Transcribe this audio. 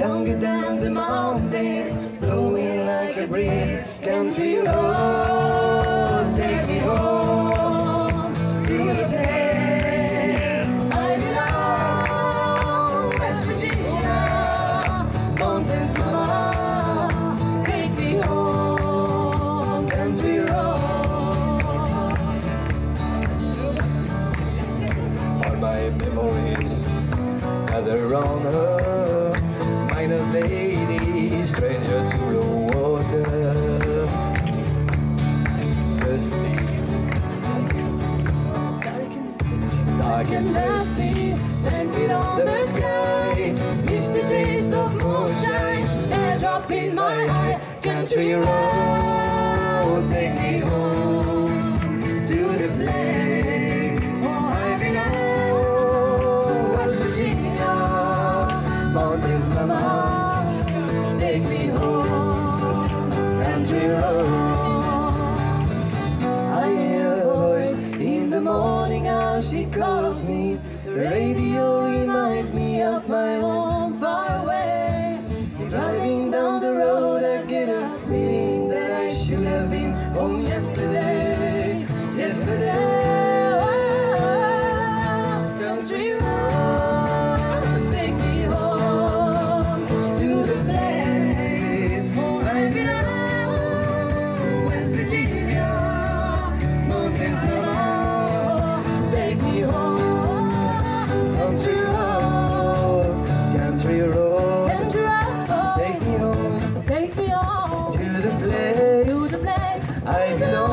younger than the mountains, blowing like a breeze. Country road, take me home to the place I belong, West Virginia. Mountains, mama, take me home, country road. All my memories gather around her, miner's lady, stranger to the water. Dark and dusty, blanket on the sky, miss the taste of moonshine, and a drop in my eye. Country road, take me home to the place I belong, West Virginia. Mountains, mama, take me home, country road. I hear her voice in the morning, how she calls me. The radio reminds me of my home far away. Driving down the road, I get a feeling that I should have been home yesterday. Country road, take me home to the place I belong, West Virginia. Mountains, mama, take me home. Country road, country road, take me home Take me home to the place to the place I belong.